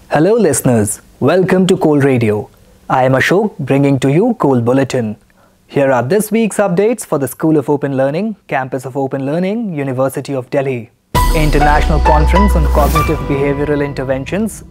Hello listeners, welcome to Coal Radio. I am Ashok bringing to you Coal Bulletin. Here are this week's updates for the School of Open Learning, Campus of Open Learning, University of Delhi. International Conference on Cognitive Behavioral Interventions,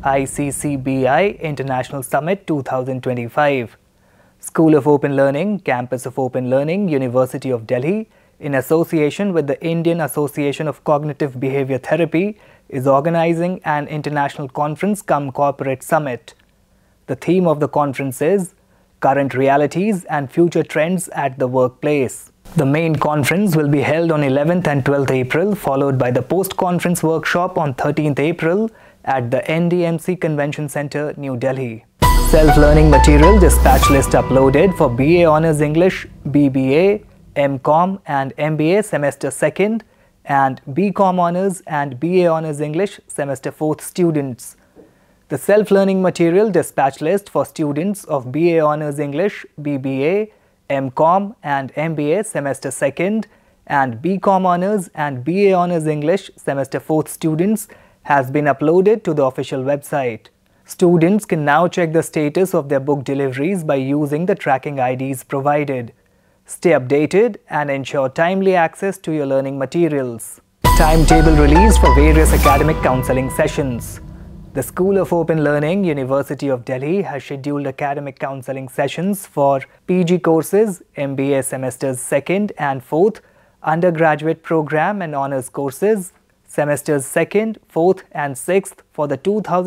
ICCBI International Summit 2025. School of Open Learning, Campus of Open Learning, University of Delhi, in association with the Indian Association of Cognitive Behavior Therapy, is organizing an international conference cum corporate summit. The theme of the conference is Current Realities and Future Trends at the Workplace. The main conference will be held on 11th and 12th April, followed by the post-conference workshop on 13th April at the NDMC Convention Center, New Delhi. Self-learning material dispatch list uploaded for BA Honours English, BBA, MCom and MBA semester 2nd and BCom Honours and BA Honours English semester 4th students. The self-learning material dispatch list for students of BA Honours English, BBA, MCom and MBA semester 2nd and BCom Honours and BA Honours English semester 4th students has been uploaded to the official website. Students can now check the status of their book deliveries by using the tracking IDs provided. Stay updated and ensure timely access to your learning materials. Timetable released for various academic counselling sessions. The School of Open Learning, University of Delhi has scheduled academic counselling sessions for PG courses, MBA semesters 2nd and 4th, undergraduate program and honours courses, semesters 2nd, 4th and 6th for the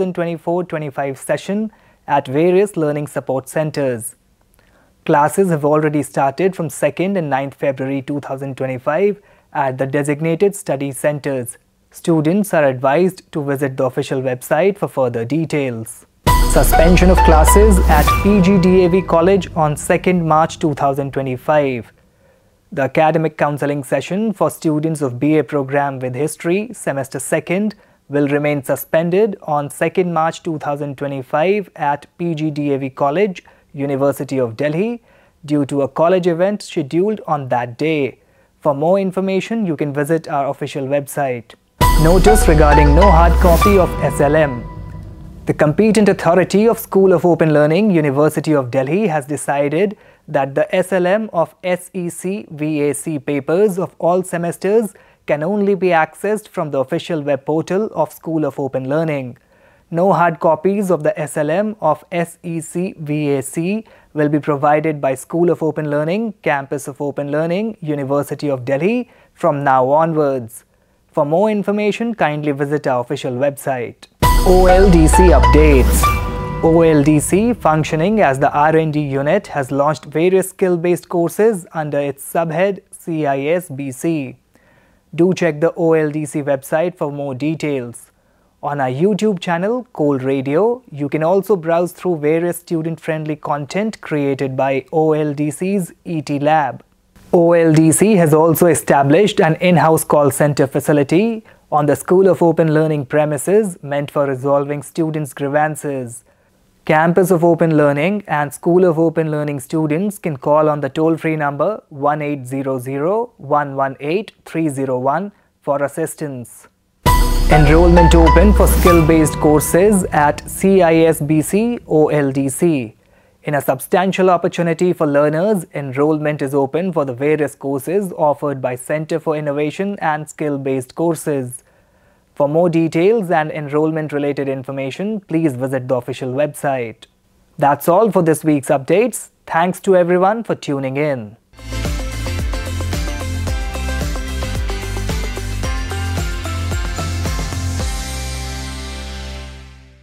2024-25 session at various learning support centres. Classes have already started from 2nd and 9th February 2025 at the designated study centres. Students are advised to visit the official website for further details. Suspension of classes at PGDAV College on 2nd March 2025. The academic counselling session for students of BA program with History, semester 2nd, will remain suspended on 2nd March 2025 at PGDAV College, University of Delhi, due to a college event scheduled on that day. For more information, you can visit our official website. Notice regarding no hard copy of SLM. The competent authority of School of Open Learning, University of Delhi has decided that the SLM of SEC VAC papers of all semesters can only be accessed from the official web portal of School of Open Learning. No hard copies of the SLM of SEC VAC will be provided by School of Open Learning, Campus of Open Learning, University of Delhi from now onwards. For more information, kindly visit our official website. OLDC updates. OLDC, functioning as the R&D unit, has launched various skill-based courses under its subhead CISBC. Do check the OLDC website for more details. On our YouTube channel, Coal Radio, you can also browse through various student-friendly content created by OLDC's ET Lab. OLDC has also established an in-house call center facility on the School of Open Learning premises meant for resolving students' grievances. Campus of Open Learning and School of Open Learning students can call on the toll-free number 1800-118-301 for assistance. Enrollment open for skill-based courses at CISBC OLDC. In a substantial opportunity for learners, enrollment is open for the various courses offered by Center for Innovation and Skill-Based Courses. For more details and enrollment-related information, please visit the official website. That's all for this week's updates. Thanks to everyone for tuning in.